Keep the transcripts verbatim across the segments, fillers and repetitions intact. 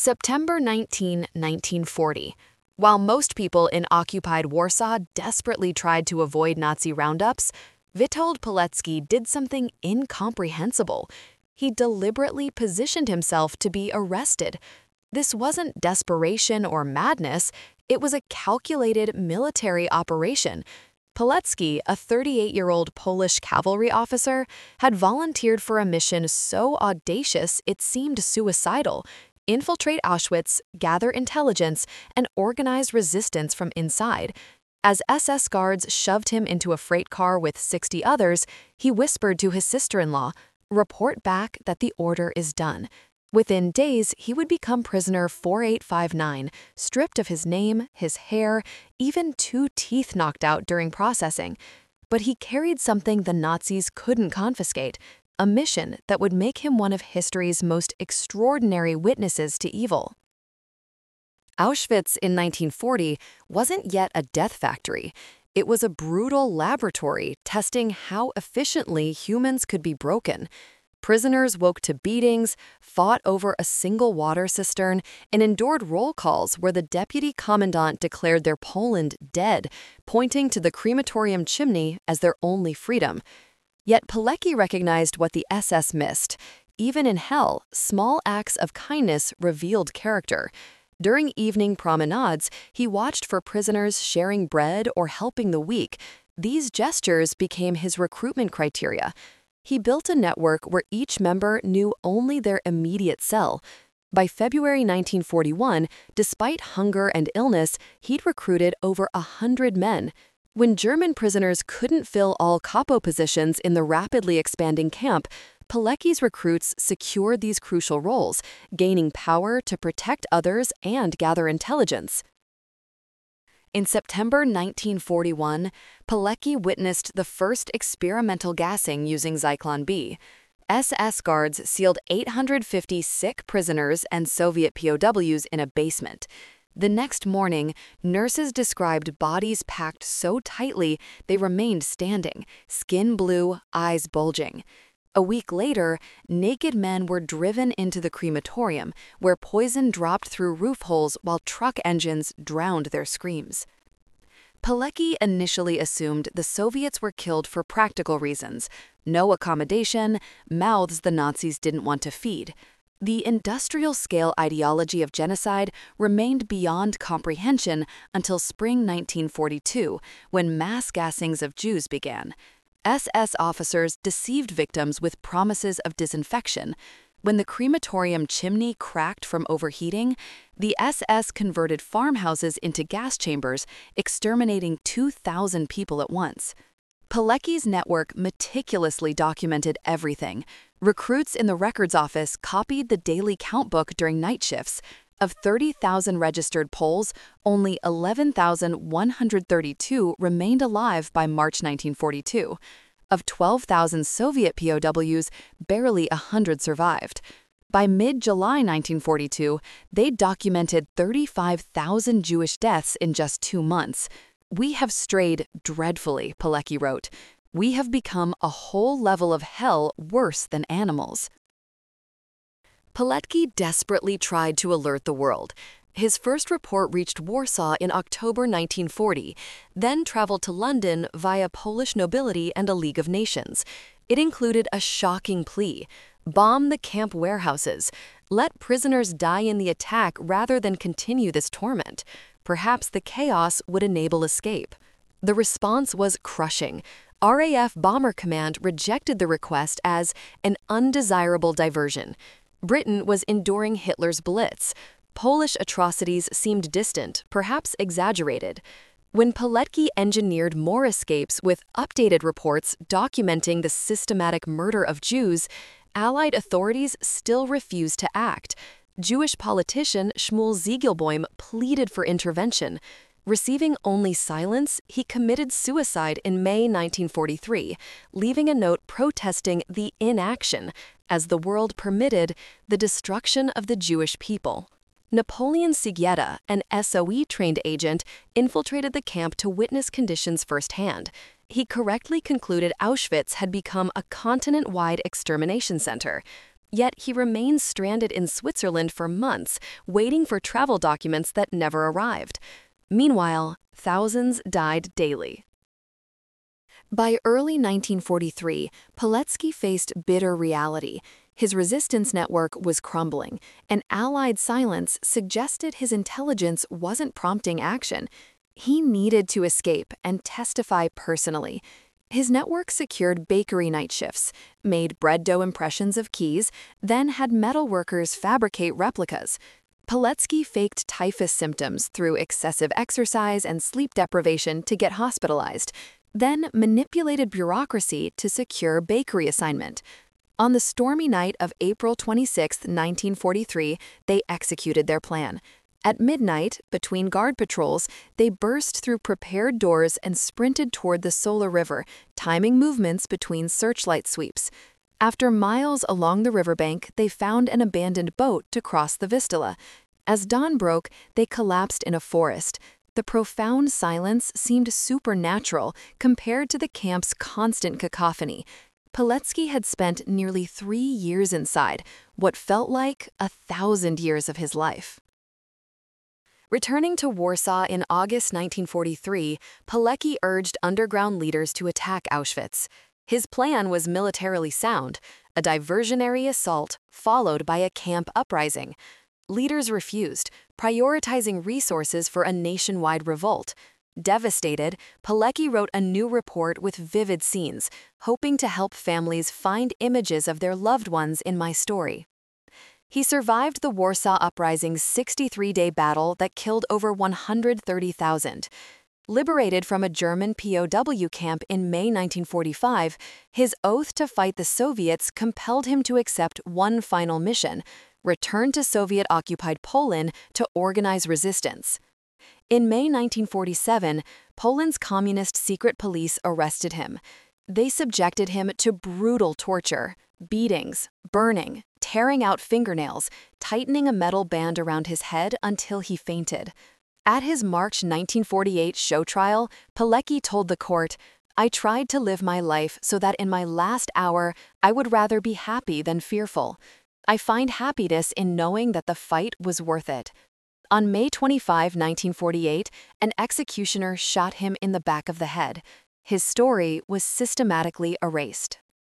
September nineteenth, nineteen forty. While most people in occupied Warsaw desperately tried to avoid Nazi roundups, Witold Pilecki did something incomprehensible. He deliberately positioned himself to be arrested. This wasn't desperation or madness, it was a calculated military operation. Pilecki, a thirty-eight-year-old Polish cavalry officer, had volunteered for a mission so audacious it seemed suicidal: infiltrate Auschwitz, gather intelligence, and organize resistance from inside. As S S guards shoved him into a freight car with sixty others, he whispered to his sister-in-law, "Report back that the order is done." Within days, he would become prisoner four eight five nine, stripped of his name, his hair, even two teeth knocked out during processing. But he carried something the Nazis couldn't confiscate: a mission that would make him one of history's most extraordinary witnesses to evil. Auschwitz in nineteen forty wasn't yet a death factory. It was a brutal laboratory testing how efficiently humans could be broken. Prisoners woke to beatings, fought over a single water cistern, and endured roll calls where the deputy commandant declared their Poland dead, pointing to the crematorium chimney as their only freedom. Yet Pilecki recognized what the S S missed. Even in hell, small acts of kindness revealed character. During evening promenades, he watched for prisoners sharing bread or helping the weak. These gestures became his recruitment criteria. He built a network where each member knew only their immediate cell. By February nineteen forty-one, despite hunger and illness, he'd recruited over a hundred men. When German prisoners couldn't fill all capo positions in the rapidly expanding camp, Pilecki's recruits secured these crucial roles, gaining power to protect others and gather intelligence. In September nineteen forty-one, Pilecki witnessed the first experimental gassing using Zyklon B. S S guards sealed eight hundred fifty sick prisoners and Soviet P O Ws in a basement. The next morning, nurses described bodies packed so tightly they remained standing, skin blue, eyes bulging. A week later, naked men were driven into the crematorium, where poison dropped through roof holes while truck engines drowned their screams. Pilecki initially assumed the Soviets were killed for practical reasons: no accommodation, mouths the Nazis didn't want to feed. The industrial-scale ideology of genocide remained beyond comprehension until spring nineteen forty-two, when mass gassings of Jews began. S S officers deceived victims with promises of disinfection. When the crematorium chimney cracked from overheating, the S S converted farmhouses into gas chambers, exterminating two thousand people at once. Pilecki's network meticulously documented everything. Recruits in the records office copied the daily count book during night shifts. Of thirty thousand registered Poles, only eleven thousand one hundred thirty-two remained alive by March nineteen forty-two. Of twelve thousand Soviet P O Ws, barely one hundred survived. By mid-July nineteen forty-two, they documented thirty-five thousand Jewish deaths in just two months. "We have strayed dreadfully," Pilecki wrote. "We have become a whole level of hell worse than animals." Pilecki desperately tried to alert the world. His first report reached Warsaw in October nineteen forty, then traveled to London via Polish nobility and a League of Nations. It included a shocking plea: bomb the camp warehouses. Let prisoners die in the attack rather than continue this torment. Perhaps the chaos would enable escape. The response was crushing. R A F Bomber Command rejected the request as an undesirable diversion. Britain was enduring Hitler's Blitz. Polish atrocities seemed distant, perhaps exaggerated. When Pilecki engineered more escapes with updated reports documenting the systematic murder of Jews, Allied authorities still refused to act. Jewish politician Shmuel Ziegelboim pleaded for intervention. Receiving only silence, he committed suicide in May nineteen forty-three, leaving a note protesting the inaction, as the world permitted, the destruction of the Jewish people. Napoleon Sigieta, an S O E-trained agent, infiltrated the camp to witness conditions firsthand. He correctly concluded Auschwitz had become a continent-wide extermination center. Yet he remained stranded in Switzerland for months, waiting for travel documents that never arrived. Meanwhile, thousands died daily. By early nineteen forty-three, Pilecki faced bitter reality. His resistance network was crumbling, and Allied silence suggested his intelligence wasn't prompting action. He needed to escape and testify personally. His network secured bakery night shifts, made bread dough impressions of keys, then had metal workers fabricate replicas. Pilecki faked typhus symptoms through excessive exercise and sleep deprivation to get hospitalized, then manipulated bureaucracy to secure bakery assignment. On the stormy night of April twenty-sixth, nineteen forty-three, they executed their plan. At midnight, between guard patrols, they burst through prepared doors and sprinted toward the Solar River, timing movements between searchlight sweeps. After miles along the riverbank, they found an abandoned boat to cross the Vistula. As dawn broke, they collapsed in a forest. The profound silence seemed supernatural compared to the camp's constant cacophony. Pilecki had spent nearly three years inside, what felt like a thousand years of his life. Returning to Warsaw in August nineteen forty-three, Pilecki urged underground leaders to attack Auschwitz. His plan was militarily sound, a diversionary assault followed by a camp uprising. Leaders refused, prioritizing resources for a nationwide revolt. Devastated, Pilecki wrote a new report with vivid scenes, hoping to help families find images of their loved ones in my story. He survived the Warsaw Uprising's sixty-three-day battle that killed over one hundred thirty thousand. Liberated from a German P O W camp in May nineteen forty-five, his oath to fight the Soviets compelled him to accept one final mission: return to Soviet-occupied Poland to organize resistance. In May nineteen forty-seven, Poland's communist secret police arrested him. They subjected him to brutal torture, beatings, burning, tearing out fingernails, tightening a metal band around his head until he fainted. At his March nineteen forty-eight show trial, Pilecki told the court, "I tried to live my life so that in my last hour I would rather be happy than fearful. I find happiness in knowing that the fight was worth it." On May twenty-fifth, nineteen forty-eight, an executioner shot him in the back of the head. His story was systematically erased.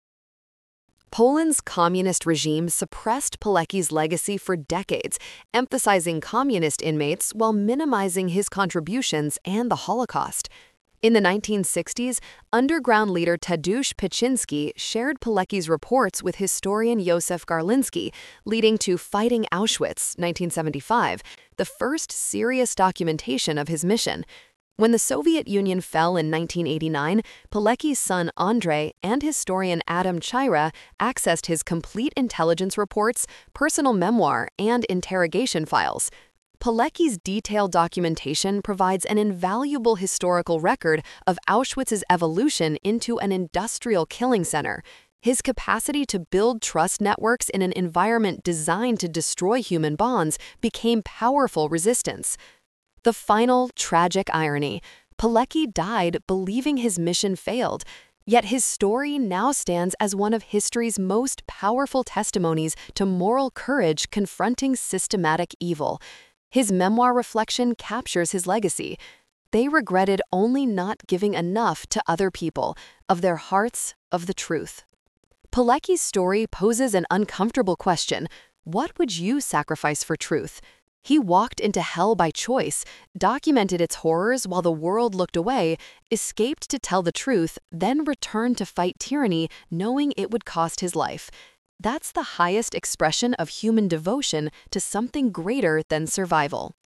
Poland's communist regime suppressed Pilecki's legacy for decades, emphasizing communist inmates while minimizing his contributions and the Holocaust. In the nineteen sixties, underground leader Tadeusz Piczyński shared Pilecki's reports with historian Józef Garliński, leading to Fighting Auschwitz, nineteen seventy-five, the first serious documentation of his mission. When the Soviet Union fell in nineteen eighty-nine, Pilecki's son Andrei and historian Adam Chira accessed his complete intelligence reports, personal memoir, and interrogation files. Pilecki's detailed documentation provides an invaluable historical record of Auschwitz's evolution into an industrial killing center. His capacity to build trust networks in an environment designed to destroy human bonds became powerful resistance. The final, tragic irony: Pilecki died believing his mission failed, yet his story now stands as one of history's most powerful testimonies to moral courage confronting systematic evil. His memoir reflection captures his legacy. They regretted only not giving enough to other people, of their hearts, of the truth. Pilecki's story poses an uncomfortable question: what would you sacrifice for truth? He walked into hell by choice, documented its horrors while the world looked away, escaped to tell the truth, then returned to fight tyranny knowing it would cost his life. That's the highest expression of human devotion to something greater than survival.